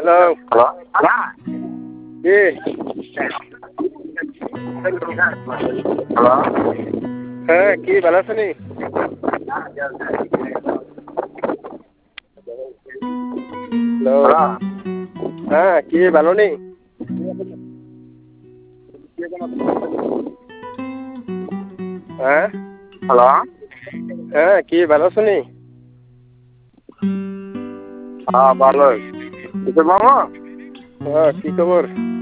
Hello hello কি hello হ্যাঁ কি ভালো আছো নি? হ্যালো হ্যালো হ্যাঁ কি ভালো নি? হ্যাঁ হ্যালো হ্যাঁ কি ভালো আছো নি? হ্যাঁ ভালোই কিশোর মামা হ্যাঁ কি খবর?